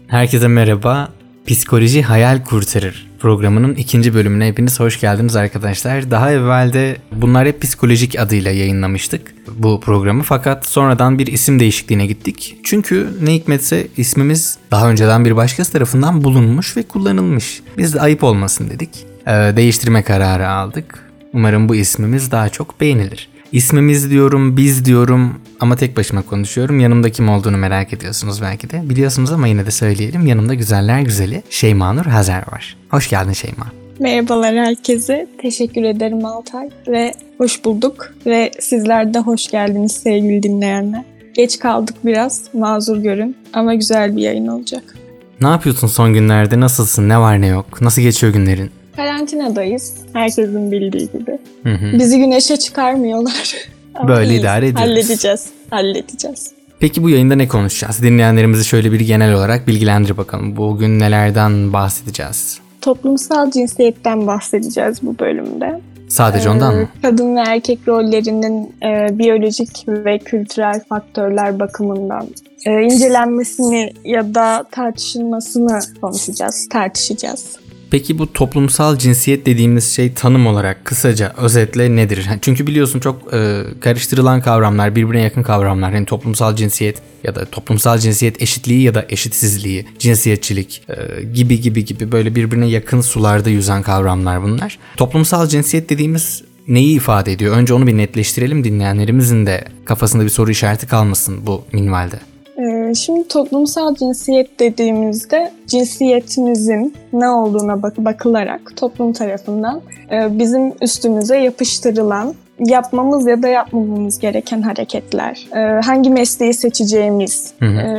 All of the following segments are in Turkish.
Herkese merhaba. Psikoloji Hayal Kurtarır programının 2. bölümüne hepiniz hoş geldiniz arkadaşlar. Daha evvelde bunlar hep psikolojik adıyla yayınlamıştık bu programı. Fakat sonradan bir isim değişikliğine gittik. Çünkü ne hikmetse ismimiz daha önceden bir başkası tarafından bulunmuş ve kullanılmış. Biz de ayıp olmasın dedik. Değiştirme kararı aldık. Umarım bu ismimiz daha çok beğenilir. İsmimiz diyorum, biz diyorum ama tek başıma konuşuyorum. Yanımda kim olduğunu merak ediyorsunuz belki de. Biliyorsunuz ama yine de söyleyelim. Yanımda güzeller güzeli Şeyma Nur Hazer var. Hoş geldin Şeyma. Merhabalar herkese. Teşekkür ederim Altay ve hoş bulduk. Ve sizler de hoş geldiniz sevgili dinleyenler. Geç kaldık biraz, mazur görün ama güzel bir yayın olacak. Ne yapıyorsun son günlerde? Nasılsın? Ne var ne yok? Nasıl geçiyor günlerin? Karantinadayız. Herkesin bildiği gibi. Hı. Bizi güneşe çıkarmıyorlar. Böyle idare ediyoruz. Halledeceğiz. Peki bu yayında ne konuşacağız? Dinleyenlerimizi şöyle bir genel olarak bilgilendir bakalım. Bugün nelerden bahsedeceğiz? Toplumsal cinsiyetten bahsedeceğiz bu bölümde. Sadece ondan mı? Kadın ve erkek rollerinin biyolojik ve kültürel faktörler bakımından incelenmesini ya da tartışılmasını tartışacağız. Peki bu toplumsal cinsiyet dediğimiz şey tanım olarak kısaca özetle nedir? Çünkü biliyorsun çok karıştırılan kavramlar, birbirine yakın kavramlar. Yani toplumsal cinsiyet ya da toplumsal cinsiyet eşitliği ya da eşitsizliği, cinsiyetçilik gibi böyle birbirine yakın sularda yüzen kavramlar bunlar. Toplumsal cinsiyet dediğimiz neyi ifade ediyor? Önce onu bir netleştirelim, dinleyenlerimizin de kafasında bir soru işareti kalmasın bu minvalde. Şimdi toplumsal cinsiyet dediğimizde cinsiyetimizin ne olduğuna bakılarak toplum tarafından bizim üstümüze yapıştırılan, yapmamız ya da yapmamamız gereken hareketler, hangi mesleği seçeceğimiz,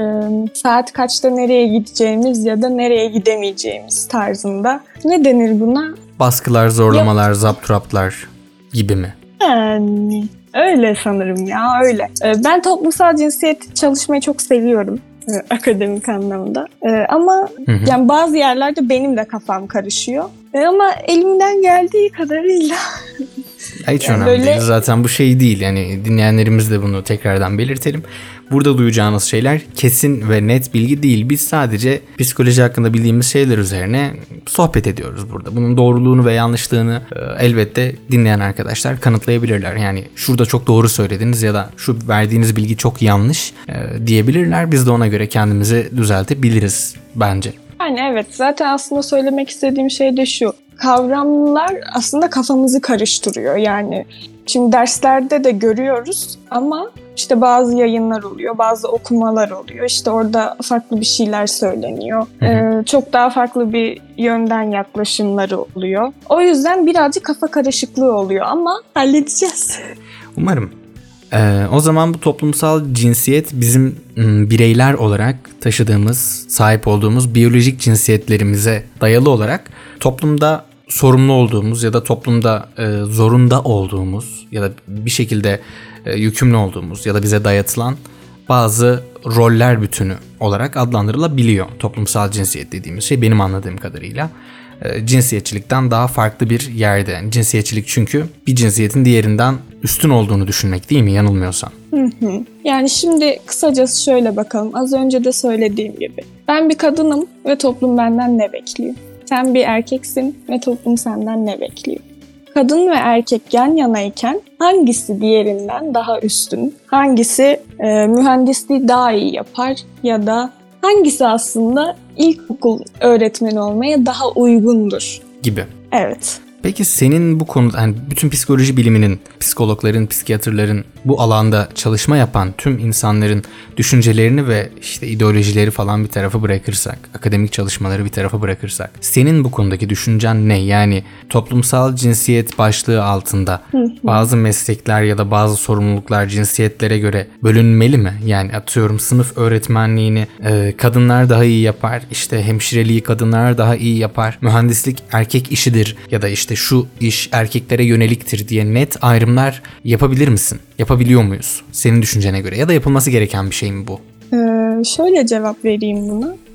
saat kaçta nereye gideceğimiz ya da nereye gidemeyeceğimiz tarzında. Ne denir buna? Baskılar, zorlamalar, zapturaplar gibi mi? Yani öyle sanırım ya, öyle. Ben toplumsal cinsiyet çalışmayı çok seviyorum akademik anlamda. Ama yani bazı yerlerde benim de kafam karışıyor. Ama elimden geldiği kadarıyla Hiç yani önemli değil. Zaten bu şey değil. Yani dinleyenlerimiz de bunu tekrardan belirtelim. Burada duyacağınız şeyler kesin ve net bilgi değil. Biz sadece psikoloji hakkında bildiğimiz şeyler üzerine sohbet ediyoruz burada. Bunun doğruluğunu ve yanlışlığını elbette dinleyen arkadaşlar kanıtlayabilirler. Yani şurada çok doğru söylediniz ya da şu verdiğiniz bilgi çok yanlış diyebilirler. Biz de ona göre kendimizi düzeltebiliriz bence. Yani evet, zaten aslında söylemek istediğim şey de şu. Kavramlar aslında kafamızı karıştırıyor. Yani şimdi derslerde de görüyoruz ama işte bazı yayınlar oluyor, bazı okumalar oluyor. İşte orada farklı bir şeyler söyleniyor. Çok daha farklı bir yönden yaklaşımları oluyor. O yüzden birazcık kafa karışıklığı oluyor ama halledeceğiz. Umarım. O zaman bu toplumsal cinsiyet bizim bireyler olarak taşıdığımız, sahip olduğumuz biyolojik cinsiyetlerimize dayalı olarak toplumda sorumlu olduğumuz ya da toplumda zorunda olduğumuz ya da bir şekilde yükümlü olduğumuz ya da bize dayatılan bazı roller bütünü olarak adlandırılabiliyor. Toplumsal cinsiyet dediğimiz şey benim anladığım kadarıyla cinsiyetçilikten daha farklı bir yerde. Yani cinsiyetçilik çünkü bir cinsiyetin diğerinden üstün olduğunu düşünmek, değil mi? Yanılmıyorsam. Yani şimdi kısacası şöyle bakalım. Az önce de söylediğim gibi. Ben bir kadınım ve toplum benden ne bekliyor? Sen bir erkeksin ve toplum senden ne bekliyor? Kadın ve erkek yan yanayken hangisi diğerinden daha üstün? Hangisi mühendisliği daha iyi yapar ya da hangisi aslında ilkokul öğretmeni olmaya daha uygundur? Gibi. Evet. Peki senin bu konuda, yani bütün psikoloji biliminin, psikologların, psikiyatrların, bu alanda çalışma yapan tüm insanların düşüncelerini ve işte ideolojileri falan bir tarafa bırakırsak, akademik çalışmaları bir tarafa bırakırsak, senin bu konudaki düşüncen ne? Yani toplumsal cinsiyet başlığı altında bazı meslekler ya da bazı sorumluluklar cinsiyetlere göre bölünmeli mi? Yani atıyorum sınıf öğretmenliğini kadınlar daha iyi yapar, işte hemşireliği kadınlar daha iyi yapar, mühendislik erkek işidir ya da işte şu iş erkeklere yöneliktir diye net ayrımlar yapabilir misin? Yapabiliyor muyuz? Senin düşüncene göre ya da yapılması gereken bir şey mi bu? Şöyle cevap vereyim buna.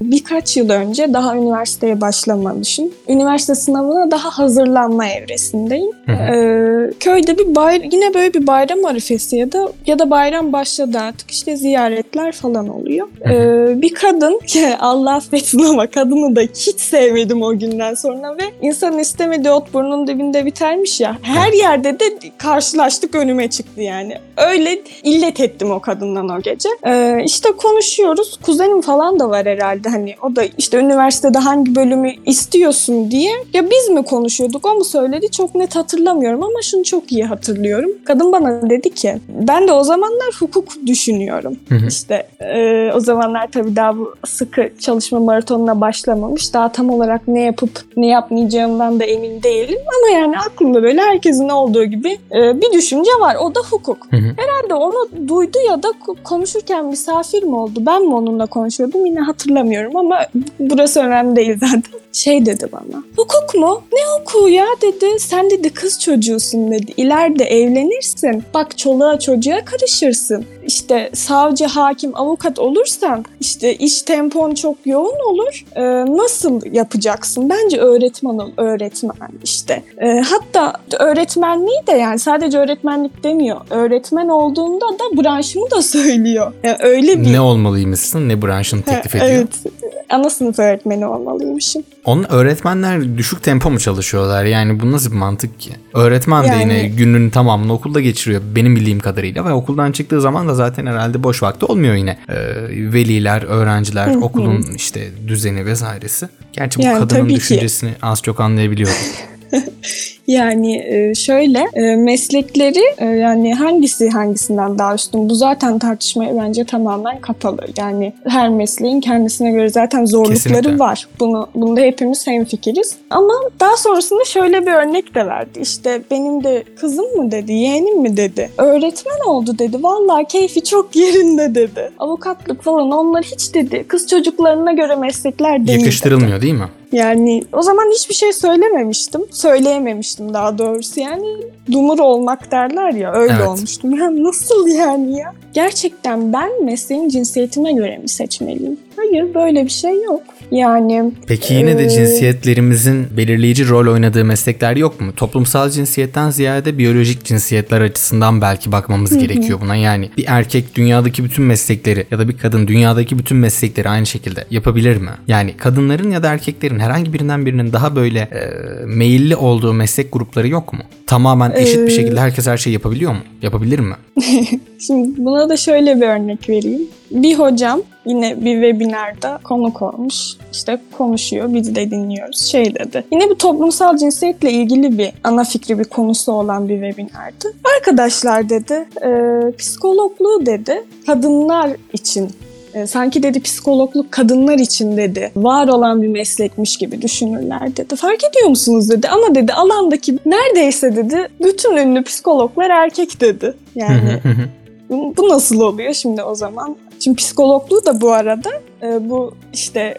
birkaç yıl önce daha üniversiteye başlamamışım. Üniversite sınavına daha hazırlanma evresindeyim. Köyde yine böyle bir bayram arifesi ya da bayram başladı artık, işte ziyaretler falan oluyor. Bir kadın, Allah affetsin ama kadını da hiç sevmedim o günden sonra ve insanın istemediği ot burnunun dibinde bitermiş ya. Her yerde de karşılaştık, önüme çıktı yani. Öyle illet ettim o kadından o gece. İşte konuşuyoruz. Kuzenim falan da var herhalde, hani o da işte üniversitede hangi bölümü istiyorsun diye. Ya biz mi konuşuyorduk, o mu söyledi, çok net hatırlamıyorum ama şunu çok iyi hatırlıyorum. Kadın bana dedi ki, ben de o zamanlar hukuk düşünüyorum. İşte o zamanlar tabii daha bu sıkı çalışma maratonuna başlamamış. Daha tam olarak ne yapıp ne yapmayacağımdan da emin değilim ama yani aklımda böyle herkesin olduğu gibi bir düşünce var. O da hukuk. Herhalde onu duydu ya da konuşurken misafir mi oldu? Ben mi onunla konuşuyordum? Yine hatırlamıyorum ama burası önemli değil zaten. Şey dedi bana. Hukuk mu? Ne hukuku ya dedi. Sen dedi kız çocuğusun dedi. İleride evlenirsin. Bak çoluğa çocuğa karışırsın. İşte savcı, hakim, avukat olursan işte iş tempon çok yoğun olur. Nasıl yapacaksın? Bence öğretmen ol. Öğretmen işte. Hatta öğretmenliği de yani sadece öğretmenlik demiyor. Öğretmen olduğunda da branşımı da söylüyor. Yani öyle bir... Ne olmalıymışsın? Ne branşını teklif ediyor? Evet. Ana sınıf öğretmeni olmalıymışım. Onun öğretmenler düşük tempo mu çalışıyorlar? Yani bu nasıl bir mantık ki? Öğretmen de yine gününün tamamını okulda geçiriyor benim bildiğim kadarıyla ve okuldan çıktığı zaman da zaten herhalde boş vakti olmuyor yine. Veliler, öğrenciler, okulun işte düzeni vesairesi. Gerçi bu kadının düşüncesini az çok anlayabiliyorum. Yani şöyle meslekleri yani hangisinden daha üstün, bu zaten tartışmaya bence tamamen kapalı. Yani her mesleğin kendisine göre zaten zorlukları Kesinlikle var. Bunda hepimiz hemfikiriz. Ama daha sonrasında şöyle bir örnek de verdi. İşte benim de kızım mı dedi, yeğenim mi dedi. Öğretmen oldu dedi. Vallahi keyfi çok yerinde dedi. Avukatlık falan onlar hiç dedi. Kız çocuklarına göre meslekler değil. Yakıştırılmıyor dedi. Değil mi? Yani o zaman hiçbir şey söyleyememiştim daha doğrusu. Yani dumur olmak derler ya, öyle olmuştum. Ya nasıl yani ya? Gerçekten ben mesleğin cinsiyetime göre mi seçmeliyim? Hayır, böyle bir şey yok. Yani peki yine de cinsiyetlerimizin belirleyici rol oynadığı meslekler yok mu? Toplumsal cinsiyetten ziyade biyolojik cinsiyetler açısından belki bakmamız gerekiyor buna. Yani bir erkek dünyadaki bütün meslekleri ya da bir kadın dünyadaki bütün meslekleri aynı şekilde yapabilir mi? Yani kadınların ya da erkeklerin herhangi birinin daha böyle meyilli olduğu meslek grupları yok mu? Tamamen eşit bir şekilde herkes her şeyi yapabiliyor mu? Yapabilir mi? Şimdi buna da şöyle bir örnek vereyim. Bir hocam yine bir webinarda konuk olmuş. İşte konuşuyor, biz de dinliyoruz. Şey dedi. Yine bir toplumsal cinsiyetle ilgili bir ana fikri, bir konusu olan bir webinardı. Arkadaşlar dedi, psikologluğu dedi kadınlar için, sanki dedi psikologluk kadınlar için dedi var olan bir meslekmiş gibi düşünürler dedi. Fark ediyor musunuz dedi, ama dedi alandaki neredeyse dedi bütün ünlü psikologlar erkek dedi. Yani bu nasıl oluyor şimdi o zaman? Şimdi psikologluğu da bu arada bu işte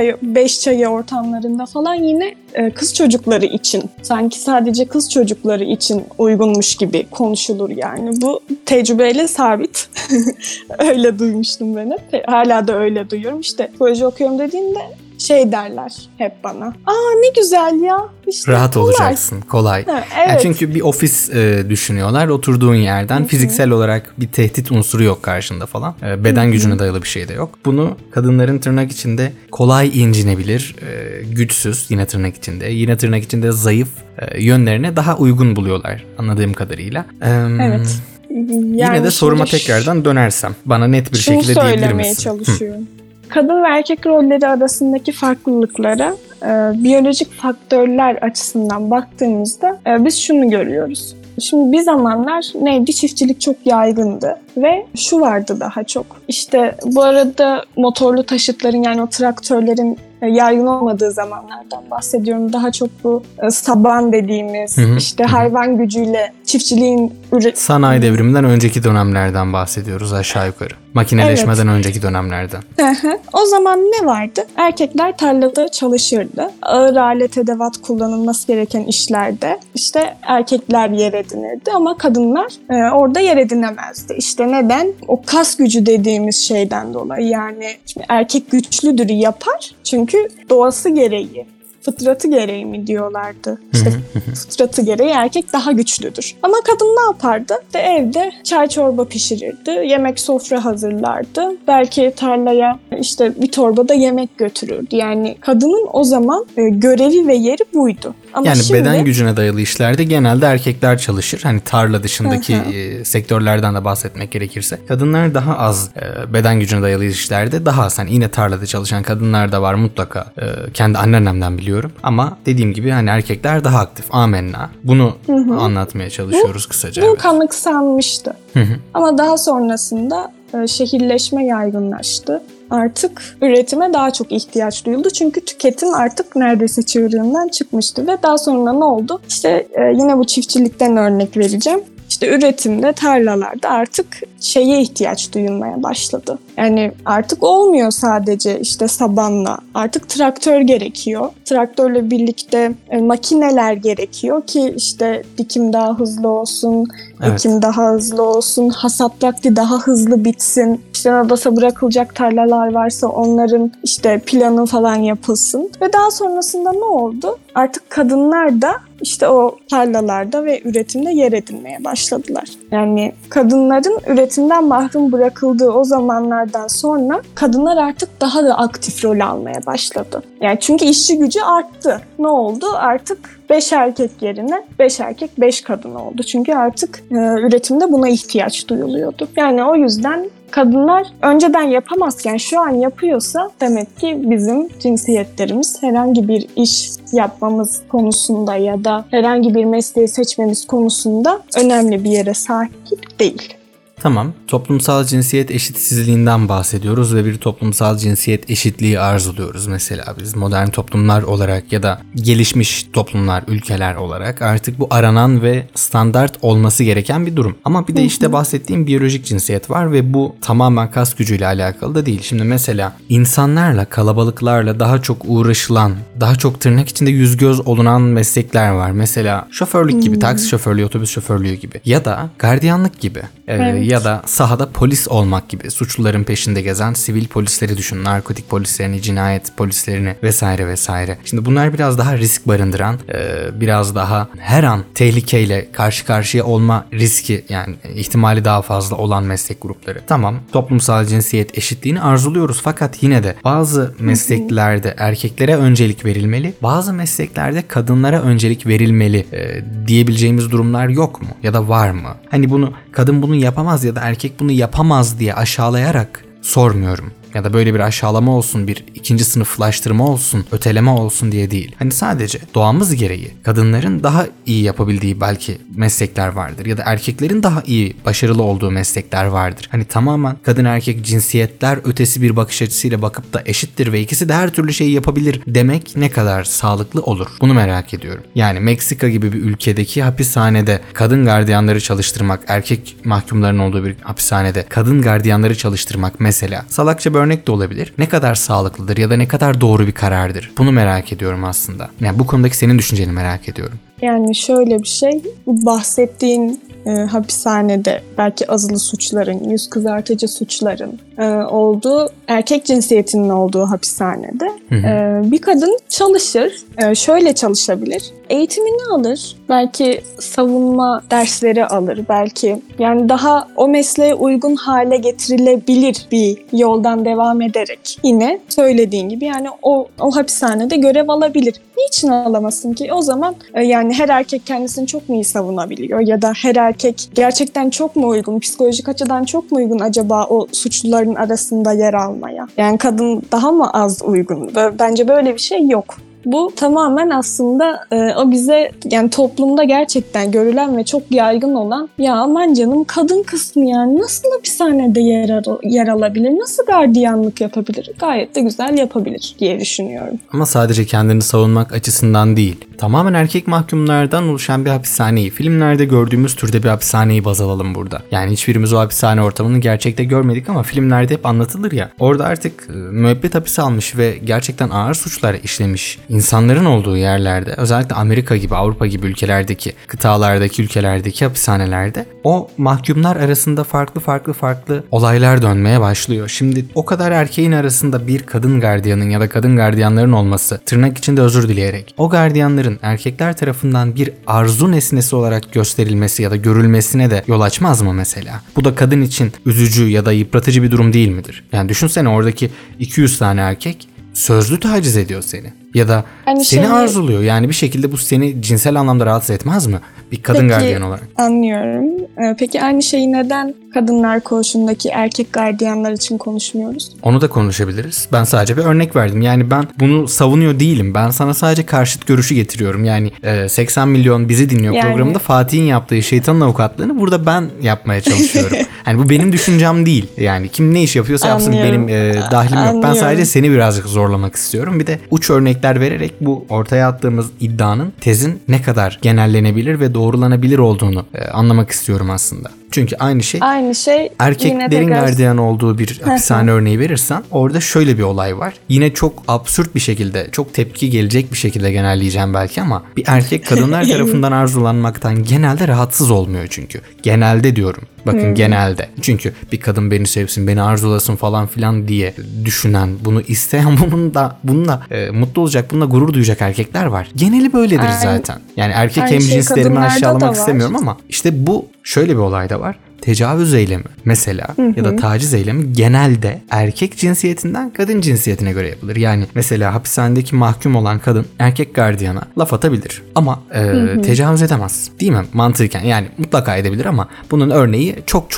5 çayı ortamlarında falan yine kız çocukları için, sanki sadece kız çocukları için uygunmuş gibi konuşulur yani. Bu tecrübeyle sabit. Öyle duymuştum ben hep. Hala da öyle duyuyorum. İşte psikoloji okuyorum dediğimde şey derler hep bana. Aa ne güzel ya. İşte rahat kolay. Olacaksın, kolay. Ha, evet. Yani çünkü bir ofis düşünüyorlar. Oturduğun yerden fiziksel olarak bir tehdit unsuru yok karşında falan. Beden gücüne dayalı bir şey de yok. Bunu kadınların tırnak içinde kolay incinebilir, güçsüz yine tırnak içinde, yine tırnak içinde zayıf yönlerine daha uygun buluyorlar anladığım kadarıyla. Evet. Yani yine de soruma tekrardan dönersem bana net bir şekilde diyebilir misin? Şunu söylemeye çalışıyorum. Kadın ve erkek rolleri arasındaki farklılıklara biyolojik faktörler açısından baktığımızda biz şunu görüyoruz. Şimdi bir zamanlar neydi? Çiftçilik çok yaygındı ve şu vardı daha çok. İşte bu arada motorlu taşıtların, yani o traktörlerin yaygın olmadığı zamanlardan bahsediyorum. Daha çok bu saban dediğimiz işte hayvan gücüyle çiftçiliğin Sanayi devriminden önceki dönemlerden bahsediyoruz aşağı yukarı. Makineleşmeden önceki dönemlerden. O zaman ne vardı? Erkekler tarlada çalışırdı. Ağır alet edevat kullanılması gereken işlerde işte erkekler yer edinirdi ama kadınlar orada yer edinemezdi. İşte neden? O kas gücü dediğimiz şeyden dolayı. Yani şimdi erkek güçlüdür, yapar. Çünkü doğası gereği. Fıtratı gereği mi diyorlardı? İşte fıtratı gereği erkek daha güçlüdür. Ama kadın ne yapardı? İşte evde çay çorba pişirirdi, yemek sofra hazırlardı. Belki tarlaya işte bir torbada yemek götürürdü. Yani kadının o zaman görevi ve yeri buydu. Ama yani şimdi, beden gücüne dayalı işlerde genelde erkekler çalışır. Hani tarla dışındaki sektörlerden de bahsetmek gerekirse. Kadınlar daha az beden gücüne dayalı işlerde daha az. Hani yine tarlada çalışan kadınlar da var mutlaka. Kendi anneannemden biliyorum. Ama dediğim gibi hani erkekler daha aktif. Amenna. Bunu anlatmaya çalışıyoruz kısaca. Bu kanıksanmıştı. Ama daha sonrasında şehirleşme yaygınlaştı. Artık üretime daha çok ihtiyaç duyuldu. Çünkü tüketim artık neredeyse çığırından çıkmıştı. Ve daha sonra ne oldu? İşte yine bu çiftçilikten örnek vereceğim. İşte üretimde, tarlalarda artık şeye ihtiyaç duyulmaya başladı. Yani artık olmuyor sadece işte sabanla. Artık traktör gerekiyor. Traktörle birlikte makineler gerekiyor ki işte dikim daha hızlı olsun, ekim daha hızlı olsun, hasat vakti daha hızlı bitsin. İşte nadasa bırakılacak tarlalar varsa onların işte planı falan yapılsın. Ve daha sonrasında ne oldu? Artık kadınlar da işte o tarlalarda ve üretimde yer edinmeye başladılar. Yani kadınların üretimden mahrum bırakıldığı o zamanlardan sonra kadınlar artık daha da aktif rol almaya başladı. Yani çünkü işçi gücü arttı. Ne oldu? Artık 5 erkek yerine 5 erkek 5 kadın oldu. Çünkü artık üretimde buna ihtiyaç duyuluyordu. Yani o yüzden kadınlar önceden yapamazken şu an yapıyorsa demek ki bizim cinsiyetlerimiz herhangi bir iş yapmamız konusunda ya da herhangi bir mesleği seçmemiz konusunda önemli bir yere sahip değil. Tamam, toplumsal cinsiyet eşitsizliğinden bahsediyoruz ve bir toplumsal cinsiyet eşitliği arzuluyoruz. Mesela biz modern toplumlar olarak ya da gelişmiş toplumlar, ülkeler olarak artık bu aranan ve standart olması gereken bir durum. Ama bir de işte bahsettiğim biyolojik cinsiyet var ve bu tamamen kas gücüyle alakalı da değil. Şimdi mesela insanlarla, kalabalıklarla daha çok uğraşılan, daha çok tırnak içinde yüz göz olunan meslekler var. Mesela şoförlük gibi, taksi şoförlüğü, otobüs şoförlüğü gibi ya da gardiyanlık gibi. Ya da sahada polis olmak gibi, suçluların peşinde gezen sivil polisleri düşün, narkotik polislerini, cinayet polislerini vesaire vesaire. Şimdi bunlar biraz daha risk barındıran, biraz daha her an tehlikeyle karşı karşıya olma riski, yani ihtimali daha fazla olan meslek grupları. Tamam, toplumsal cinsiyet eşitliğini arzuluyoruz fakat yine de bazı mesleklerde erkeklere öncelik verilmeli, bazı mesleklerde kadınlara öncelik verilmeli diyebileceğimiz durumlar yok mu? Ya da var mı? Hani bunu kadın bunu yapamaz ya da erkek bunu yapamaz diye aşağılayarak sormuyorum. Ya da böyle bir aşağılama olsun, bir ikinci sınıflaştırma olsun, öteleme olsun diye değil. Hani sadece doğamız gereği kadınların daha iyi yapabildiği belki meslekler vardır. Ya da erkeklerin daha iyi, başarılı olduğu meslekler vardır. Hani tamamen kadın erkek cinsiyetler ötesi bir bakış açısıyla bakıp da eşittir ve ikisi de her türlü şeyi yapabilir demek ne kadar sağlıklı olur? Bunu merak ediyorum. Yani Meksika gibi bir ülkedeki hapishanede kadın gardiyanları çalıştırmak, erkek mahkumların olduğu bir hapishanede kadın gardiyanları çalıştırmak mesela salakça bir örnek de olabilir. Ne kadar sağlıklıdır ya da ne kadar doğru bir karardır? Bunu merak ediyorum aslında. Yani bu konudaki senin düşünceni merak ediyorum. Yani şöyle bir şey, bu bahsettiğin hapishanede belki azılı suçların, yüz kızartıcı suçların olduğu, erkek cinsiyetinin olduğu hapishanede bir kadın çalışır, şöyle çalışabilir. Eğitimini alır, belki savunma dersleri alır, belki yani daha o mesleğe uygun hale getirilebilir bir yoldan devam ederek. Yine söylediğin gibi yani o hapishanede görev alabilir. Niçin alamasın ki? O zaman yani her erkek kendisini çok mu iyi savunabiliyor ya da her erkek gerçekten çok mu uygun, psikolojik açıdan çok mu uygun acaba o suçluların arasında yer almaya? Yani kadın daha mı az uygun? Bence böyle bir şey yok. Bu tamamen aslında o bize yani toplumda gerçekten görülen ve çok yaygın olan ya aman canım kadın kısmı yani nasıl hapishanede yer alabilir, nasıl gardiyanlık yapabilir, gayet de güzel yapabilir diye düşünüyorum. Ama sadece kendini savunmak açısından değil, tamamen erkek mahkumlardan oluşan bir hapishaneyi, filmlerde gördüğümüz türde bir hapishaneyi baz alalım burada. Yani hiçbirimiz o hapishane ortamını gerçekte görmedik ama filmlerde hep anlatılır ya. Orada artık müebbet hapis almış ve gerçekten ağır suçlar işlemiş insanların olduğu yerlerde, özellikle Amerika gibi, Avrupa gibi ülkelerdeki, kıtalardaki ülkelerdeki hapishanelerde o mahkumlar arasında farklı olaylar dönmeye başlıyor. Şimdi o kadar erkeğin arasında bir kadın gardiyanın ya da kadın gardiyanların olması, tırnak içinde özür dileyerek, o gardiyanların erkekler tarafından bir arzu nesnesi olarak gösterilmesi ya da görülmesine de yol açmaz mı mesela? Bu da kadın için üzücü ya da yıpratıcı bir durum değil midir? Yani düşünsene, oradaki 200 tane erkek sözlü taciz ediyor seni. Ya da seni arzuluyor. Yani bir şekilde bu seni cinsel anlamda rahatsız etmez mi? Bir kadın gardiyan olarak. Anlıyorum. Peki aynı şeyi neden kadınlar koğuşundaki erkek gardiyanlar için konuşmuyoruz? Onu da konuşabiliriz. Ben sadece bir örnek verdim. Yani ben bunu savunuyor değilim. Ben sana sadece karşıt görüşü getiriyorum. Yani 80 milyon bizi dinliyor programında Fatih'in yaptığı şeytanın avukatlığını burada ben yapmaya çalışıyorum. Yani bu benim düşüncem değil. Yani kim ne iş yapıyorsa yapsın, benim dahlim yok. Ben sadece seni birazcık zorlamak istiyorum. Bir de uç örnekler vererek bu ortaya attığımız iddianın, tezin ne kadar genellenebilir ve doğrulanabilir olduğunu anlamak istiyorum aslında. Çünkü aynı şey erkeklerin gardiyan olduğu bir hapishane örneği verirsen orada şöyle bir olay var. Yine çok absürt bir şekilde, çok tepki gelecek bir şekilde genelleyeceğim belki ama bir erkek kadınlar tarafından arzulanmaktan genelde rahatsız olmuyor çünkü. Genelde diyorum. Bakın genelde. Çünkü bir kadın beni sevsin, beni arzulasın falan filan diye düşünen, bunu isteyen, bununla mutlu olacak, bununla gurur duyacak erkekler var. Geneli böyledir zaten. Yani erkek hemcinslerimi aşağılamak istemiyorum ama işte bu şöyle bir olay da var. Tecavüz eylemi mesela ya da taciz eylemi genelde erkek cinsiyetinden kadın cinsiyetine göre yapılır. Yani mesela hapishanedeki mahkum olan kadın erkek gardiyana laf atabilir ama tecavüz edemez. Değil mi? Mantıken yani mutlaka edebilir ama bunun örneği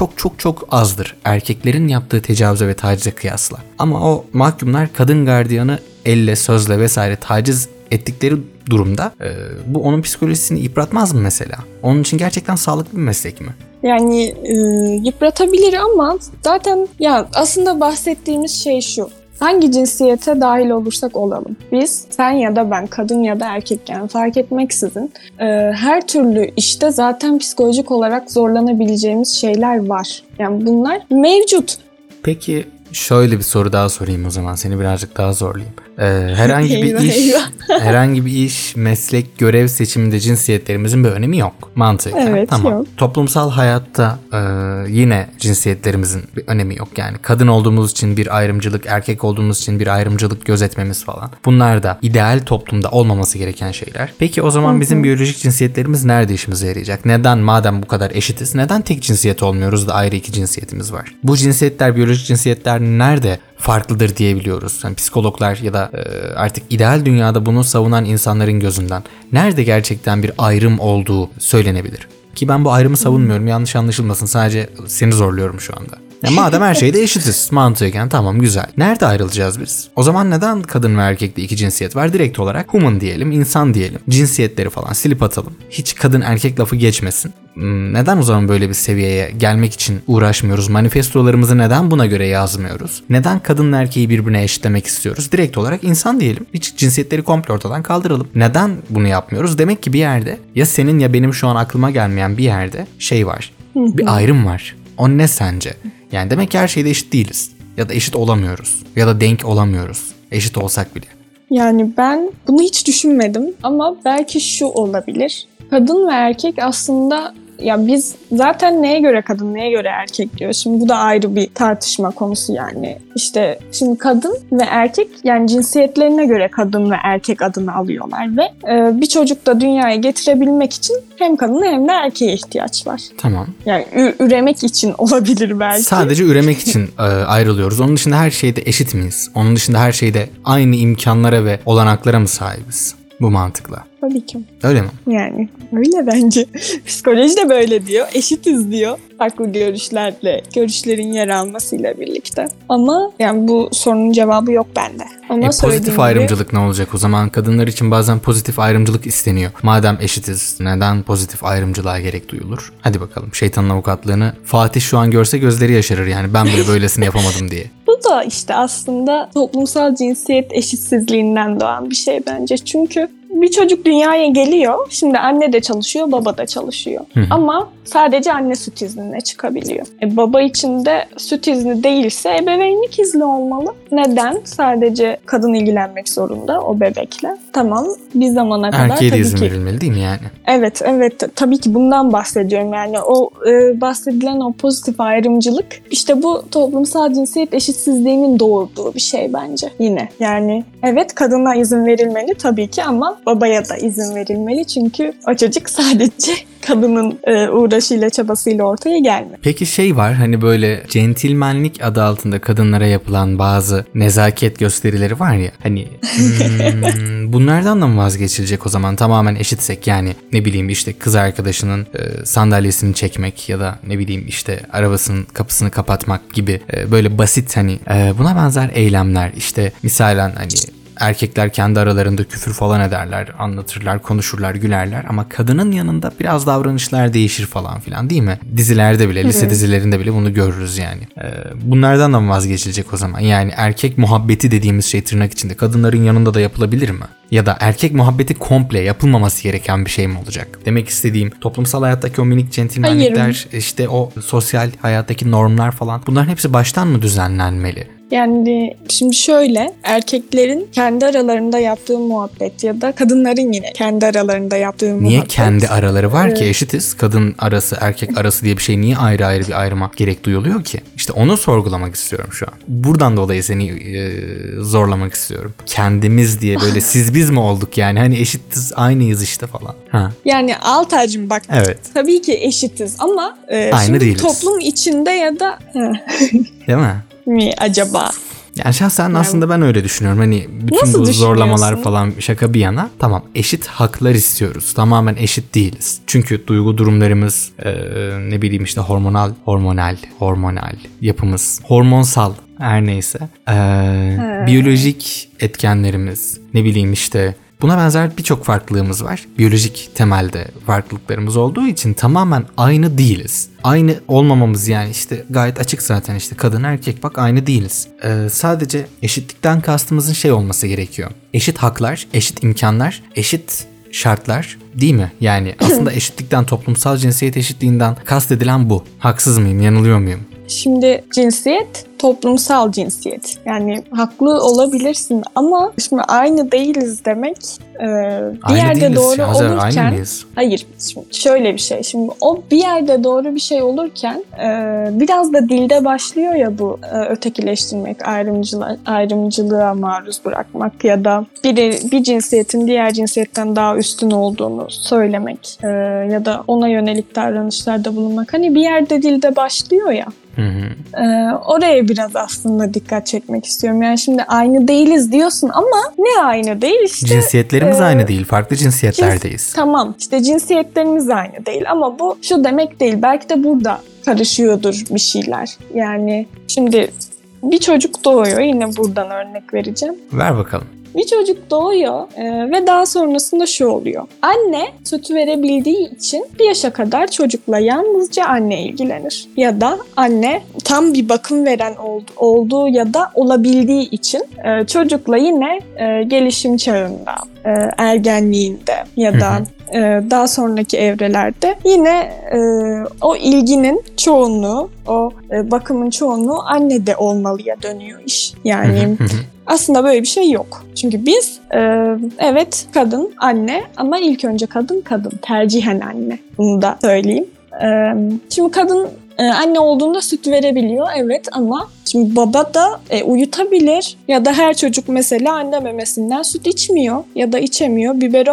çok azdır. Erkeklerin yaptığı tecavüze ve tacize kıyasla. Ama o mahkumlar kadın gardiyanı elle, sözle vesaire taciz ettikleri durumda bu onun psikolojisini yıpratmaz mı mesela? Onun için gerçekten sağlıklı bir meslek mi? Yani yıpratabilir ama zaten ya aslında bahsettiğimiz şey şu. Hangi cinsiyete dahil olursak olalım. Biz, sen ya da ben, kadın ya da erkek yani fark etmeksizin her türlü işte zaten psikolojik olarak zorlanabileceğimiz şeyler var. Yani bunlar mevcut. Peki şöyle bir soru daha sorayım o zaman. Seni birazcık daha zorlayayım. Herhangi bir iş, meslek, görev seçiminde cinsiyetlerimizin bir önemi yok. Mantıken. Evet, tamam. yok. Toplumsal hayatta yine cinsiyetlerimizin bir önemi yok. Yani kadın olduğumuz için bir ayrımcılık, erkek olduğumuz için bir ayrımcılık gözetmemiz falan. Bunlar da ideal toplumda olmaması gereken şeyler. Peki o zaman bizim biyolojik cinsiyetlerimiz nerede işimize yarayacak? Neden, madem bu kadar eşitiz, neden tek cinsiyet olmuyoruz da ayrı iki cinsiyetimiz var? Bu cinsiyetler, biyolojik cinsiyetler nerede farklıdır diyebiliyoruz? Yani psikologlar ya da artık ideal dünyada bunu savunan insanların gözünden nerede gerçekten bir ayrım olduğu söylenebilir? Ki ben bu ayrımı savunmuyorum, yanlış anlaşılmasın, sadece seni zorluyorum şu anda. Ya madem her şeyde eşitiz mantıken, tamam güzel. Nerede ayrılacağız biz? O zaman neden kadın ve erkekte iki cinsiyet var? Direkt olarak human diyelim, insan diyelim. Cinsiyetleri falan silip atalım. Hiç kadın erkek lafı geçmesin. Neden o zaman böyle bir seviyeye gelmek için uğraşmıyoruz? Manifestolarımızı neden buna göre yazmıyoruz? Neden kadınla erkeği birbirine eşitlemek istiyoruz? Direkt olarak insan diyelim. Hiç cinsiyetleri komple ortadan kaldıralım. Neden bunu yapmıyoruz? Demek ki bir yerde, ya senin ya benim şu an aklıma gelmeyen bir yerde şey var. Bir ayrım var. O ne sence? Yani demek ki her şeyde eşit değiliz. Ya da eşit olamıyoruz. Ya da denk olamıyoruz. Eşit olsak bile. Yani ben bunu hiç düşünmedim ama belki şu olabilir. Kadın ve erkek aslında ya biz zaten neye göre kadın, neye göre erkek diyor. Şimdi bu da ayrı bir tartışma konusu yani. İşte şimdi kadın ve erkek yani cinsiyetlerine göre kadın ve erkek adını alıyorlar ve bir çocuk da dünyaya getirebilmek için hem kadına hem de erkeğe ihtiyaç var. Tamam. Yani üremek için olabilir belki. Sadece üremek için ayrılıyoruz. Onun dışında her şeyde eşit miyiz? Onun dışında her şeyde aynı imkanlara ve olanaklara mı sahibiz? bu mantıkla. Tabii ki. Öyle mi? Yani öyle bence. Psikoloji de böyle diyor. Eşitiz diyor. Farklı görüşlerin yer almasıyla birlikte. Ama yani bu sorunun cevabı yok bende. Ama Pozitif ayrımcılık ne olacak o zaman? Kadınlar için bazen pozitif ayrımcılık isteniyor. Madem eşitiz, neden pozitif ayrımcılığa gerek duyulur? Hadi bakalım, şeytanın avukatlığını Fatih şu an görse gözleri yaşarır yani, ben bile böylesini yapamadım diye. Bu da işte aslında toplumsal cinsiyet eşitsizliğinden doğan bir şey bence. Çünkü bir çocuk dünyaya geliyor. Şimdi anne de çalışıyor, baba da çalışıyor. Ama sadece anne süt iznine çıkabiliyor. Baba için de süt izni değilse ebeveynlik izni olmalı. Neden? Sadece kadın ilgilenmek zorunda o bebekle. Tamam, bir zamana kadar erkeğe de tabii izin ki. verilmeli değil mi yani? Evet, tabii ki bundan bahsediyorum. Yani o bahsedilen o pozitif ayrımcılık işte bu toplumsal cinsiyet eşitsizliğinin doğurduğu bir şey bence yine. Yani evet, kadına izin verilmeli tabii ki ama babaya da izin verilmeli çünkü o çocuk sadece kadının uğraşıyla, çabasıyla ortaya gelmiyor. Peki şey var, hani böyle centilmenlik adı altında kadınlara yapılan bazı nezaket gösterileri var ya, hani bunlardan da mı vazgeçilecek o zaman, tamamen eşitsek yani, ne bileyim işte kız arkadaşının sandalyesini çekmek ya da ne bileyim işte arabasının kapısını kapatmak gibi böyle basit hani buna benzer eylemler, işte misalen hani erkekler kendi aralarında küfür falan ederler, anlatırlar, konuşurlar, gülerler ama kadının yanında biraz davranışlar değişir falan filan değil mi? Dizilerde bile, lise dizilerinde bile bunu görürüz yani. Bunlardan da mı vazgeçilecek o zaman? Yani erkek muhabbeti dediğimiz şey tırnak içinde kadınların yanında da yapılabilir mi? Ya da erkek muhabbeti komple yapılmaması gereken bir şey mi olacak? Demek istediğim toplumsal hayattaki o minik centilmenlikler, işte o sosyal hayattaki normlar falan, bunların hepsi baştan mı düzenlenmeli? Yani şimdi şöyle, erkeklerin kendi aralarında yaptığı muhabbet ya da kadınların yine kendi aralarında yaptığı muhabbet. Niye kendi araları var ki, eşitiz? Kadın arası, erkek arası diye bir şey niye ayrı ayrı bir ayrıma gerek duyuluyor ki? İşte onu sorgulamak istiyorum şu an. Buradan dolayı seni zorlamak istiyorum. Kendimiz diye böyle siz biz mi olduk yani? Hani eşitiz, aynıyız işte falan. Ha. Yani Altaycığım bak, Evet. tabii ki eşitiz ama aynı şimdi değiliz. toplum içinde ya da değil mi? mi acaba? Yani şahsen aslında ben öyle düşünüyorum. Hani bütün Nasıl bu zorlamalar düşünüyorsun? falan şaka bir yana. Tamam, eşit haklar istiyoruz. Tamamen eşit değiliz. Çünkü duygu durumlarımız ne bileyim işte hormonal yapımız, hormonsal her neyse. Biyolojik etkenlerimiz, ne bileyim işte buna benzer birçok farklılığımız var. Biyolojik temelde farklılıklarımız olduğu için tamamen aynı değiliz. Aynı olmamamız yani işte gayet açık zaten, işte kadın erkek bak aynı değiliz. Sadece eşitlikten kastımızın şey olması gerekiyor. Eşit haklar, eşit imkanlar, eşit şartlar değil mi? Yani aslında eşitlikten, toplumsal cinsiyet eşitliğinden kastedilen bu. Haksız mıyım, yanılıyor muyum? Şimdi cinsiyet toplumsal cinsiyet. Yani haklı olabilirsin ama şimdi aynı değiliz demek bir yerde doğru olurken, hayır, şimdi şöyle bir şey. Şimdi o bir yerde doğru bir şey olurken biraz da dilde başlıyor ya bu ötekileştirmek, ayrımcılığa maruz bırakmak ya da bir cinsiyetin diğer cinsiyetten daha üstün olduğunu söylemek ya da ona yönelik davranışlarda bulunmak. Hani bir yerde dilde başlıyor ya. Oraya biraz aslında dikkat çekmek istiyorum. Yani şimdi aynı değiliz diyorsun ama ne aynı değil işte. Cinsiyetlerimiz aynı değil. Farklı cinsiyetlerdeyiz. Tamam, işte cinsiyetlerimiz aynı değil ama bu şu demek değil. Belki de burada karışıyordur bir şeyler. Yani şimdi bir çocuk doğuyor. Yine buradan örnek vereceğim. Ver bakalım. Bir çocuk doğuyor ve daha sonrasında şu oluyor. Anne süt verebildiği için bir yaşa kadar çocukla yalnızca anne ilgilenir. Ya da anne tam bir bakım veren olduğu ya da olabildiği için çocukla yine gelişim çağında, ergenliğinde ya da daha sonraki evrelerde yine o ilginin çoğunluğu, o bakımın çoğunluğu annede olmalıya dönüyor iş. Yani aslında böyle bir şey yok. Çünkü biz evet kadın anne ama ilk önce kadın tercihen anne. Bunu da söyleyeyim. Şimdi kadın anne olduğunda süt verebiliyor evet ama şimdi baba da uyutabilir ya da her çocuk mesela anne memesinden süt içmiyor ya da içemiyor, biberonla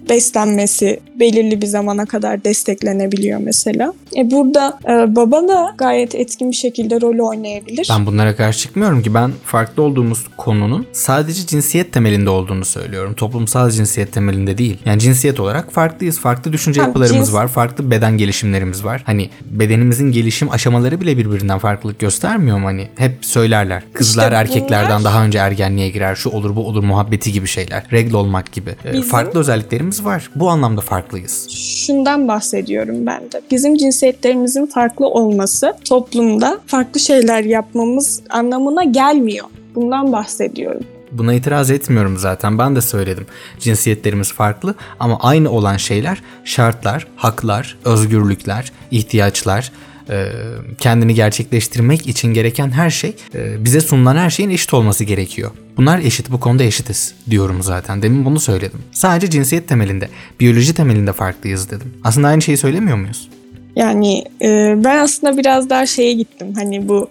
beslenmesi belirli bir zamana kadar desteklenebiliyor mesela. Burada baba da gayet etkin bir şekilde rol oynayabilir. Ben bunlara karşı çıkmıyorum ki. Ben farklı olduğumuz konunun sadece cinsiyet temelinde olduğunu söylüyorum. Toplumsal cinsiyet temelinde değil. Yani cinsiyet olarak farklıyız. Farklı düşünce yapılarımız var. Farklı beden gelişimlerimiz var. Hani bedenimizin gelişim aşamaları bile birbirinden farklılık göstermiyor mu? Hani hep söylerler. Kızlar İşte erkeklerden daha önce ergenliğe girer. Şu olur bu olur muhabbeti gibi şeyler. Regl olmak gibi. Farklı özelliklerimiz var. Bu anlamda farklıyız. Şundan bahsediyorum ben de. Bizim cinsiyetlerimizin farklı olması toplumda farklı şeyler yapmamız anlamına gelmiyor. Bundan bahsediyorum. Buna itiraz etmiyorum zaten. Ben de söyledim. Cinsiyetlerimiz farklı ama aynı olan şeyler şartlar, haklar, özgürlükler, ihtiyaçlar, kendini gerçekleştirmek için gereken her şey, bize sunulan her şeyin eşit olması gerekiyor. Bunlar eşit, bu konuda eşitiz diyorum zaten. Demin bunu söyledim. Sadece cinsiyet temelinde, biyoloji temelinde farklıyız dedim. Aslında aynı şeyi söylemiyor muyuz? Yani ben aslında biraz daha şeye gittim. Hani bu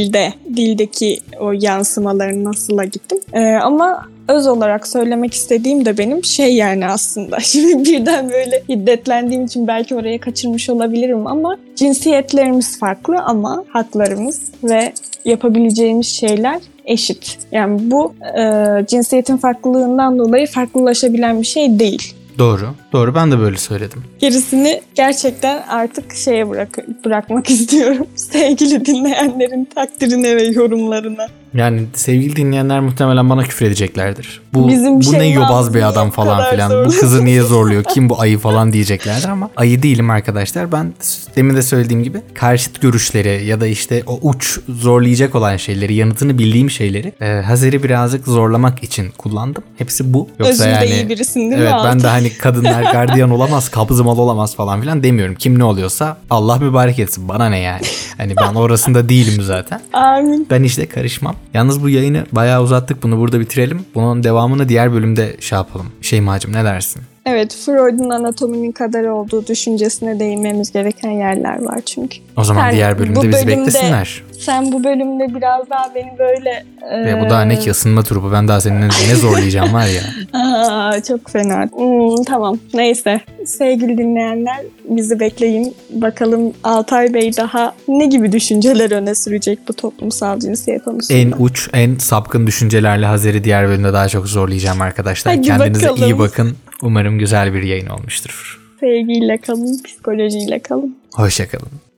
dildeki o yansımaların nasıla gittim. Ama öz olarak söylemek istediğim de benim yani aslında. Şimdi birden böyle hiddetlendiğim için belki oraya kaçırmış olabilirim ama cinsiyetlerimiz farklı ama haklarımız ve yapabileceğimiz şeyler eşit. Yani bu cinsiyetin farklılığından dolayı farklılaşabilen bir şey değil. Doğru. Ben de böyle söyledim. Gerisini gerçekten artık bırakmak istiyorum. Sevgili dinleyenlerin takdirine ve yorumlarına. Yani sevgili dinleyenler muhtemelen bana küfür edeceklerdir. Bu ne yobaz bir adam falan filan. Bu kızı niye zorluyor? Kim bu ayı falan diyeceklerdir ama ayı değilim arkadaşlar. Ben demin de söylediğim gibi karşıt görüşleri ya da işte o uç zorlayacak olan şeyleri, yanıtını bildiğim şeyleri Hazer'i birazcık zorlamak için kullandım. Hepsi bu. Yoksa Özünde yani iyi birisin değil mi? Evet, ben de hani kadınlar gardiyan olamaz, kabzımal olamaz falan filan demiyorum. Kim ne oluyorsa Allah mübarek etsin. Bana ne yani? Hani ben orasında değilim zaten. Amin. Ben işte karışmam. Yalnız bu yayını bayağı uzattık. Bunu burada bitirelim. Bunun devamını diğer bölümde yapalım. Şeymacığım ne dersin? Evet, Freud'un anatominin kaderi olduğu düşüncesine değinmemiz gereken yerler var çünkü. O zaman diğer bölümde bizi beklesinler. Sen bu bölümde biraz daha beni böyle... Bu daha ne ki ısınma turu bu. Ben daha seninle ne zorlayacağım var ya. Çok fena. Tamam, neyse. Sevgili dinleyenler bizi bekleyin. Bakalım Altay Bey daha ne gibi düşünceler öne sürecek bu toplumsal cinsiyet konusunda. En uç, en sapkın düşüncelerle Hazer'i diğer bölümde daha çok zorlayacağım arkadaşlar. Hadi Kendinize bakalım. iyi bakın. Umarım güzel bir yayın olmuştur. Sevgiyle kalın, psikolojiyle kalın. Hoşça kalın.